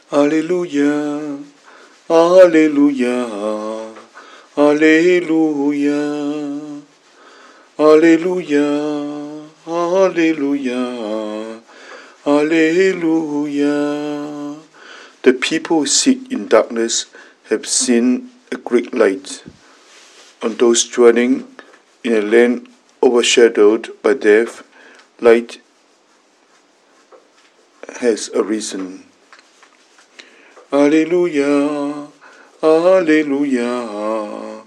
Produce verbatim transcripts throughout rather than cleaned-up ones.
Alleluia, Alleluia, Alleluia, Alleluia, Alleluia, Alleluia. The people who sit in darkness have seen a great light. On those dwelling in a land overshadowed by death, light has arisen. Alleluia, Alleluia,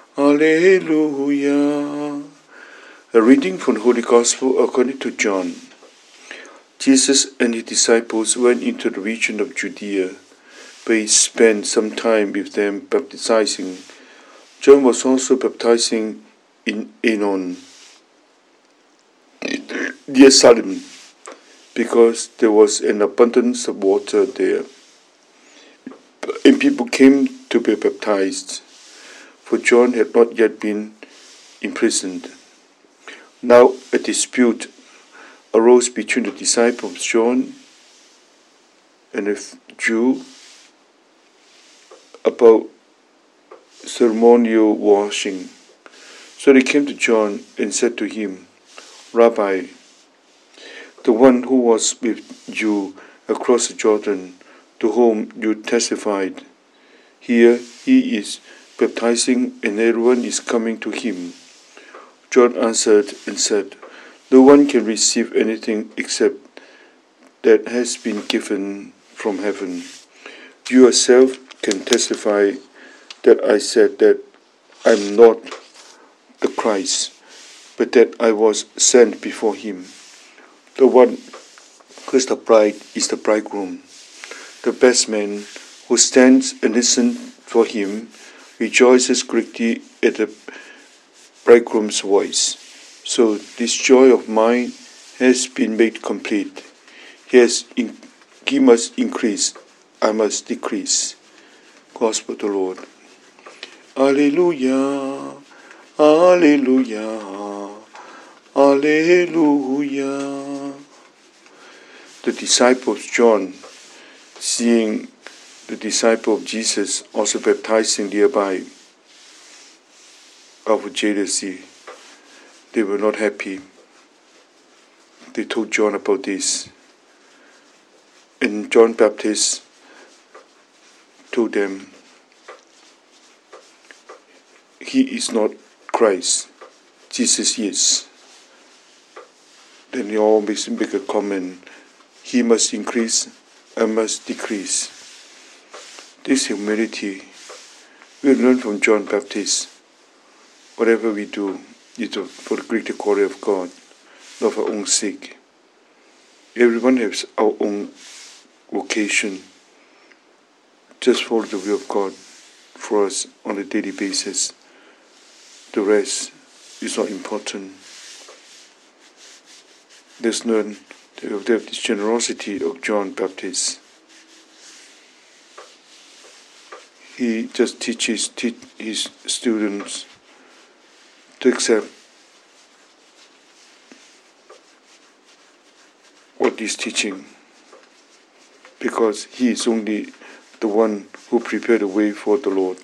Alleluia. A reading from the Holy Gospel according to John. Jesus and his disciples went into the region of Judea, where he spent some time with them baptizing. John was also baptizing in Aenon, near Salim, because there was an abundance of water there, and people came to be baptized, for John had not yet been imprisoned. Now a dispute arose between the disciples of John and a Jew about ceremonial washing. So they came to John and said to him, Rabbi, the one who was with you across the Jordan, to whom you testified, here he is baptizing and everyone is coming to him. John answered and said, no one can receive anything except that has been given from heaven. You yourself can testify that I said that I am not the Christ, but that I was sent before him. The one who is the bride is the bridegroom. The best man who stands and listens for him rejoices greatly at the bridegroom's voice. So this joy of mine has been made complete. He, has in, he must increase, I must decrease. Gospel of the Lord. Alleluia, Alleluia, Alleluia. The disciples John, seeing the disciple of Jesus also baptizing nearby of jealousy, they were not happy. They told John about this. And John Baptist told them, he is not Christ, Jesus is. Then they all make a comment, he must increase, I must decrease. This humility we learn from John Baptist. Whatever we do, it's for the greater glory of God, not for our own sake. Everyone has our own vocation. Just follow the will of God for us on a daily basis. The rest is not important. Let's learn of the generosity of John Baptist. He just teaches te- his students to accept what he's teaching, because he is only the one who prepared the way for the Lord.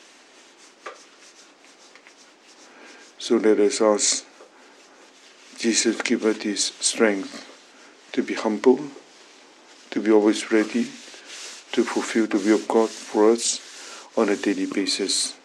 So let us ask Jesus, give us this strength to be humble, to be always ready to fulfill the will of God for us on a daily basis.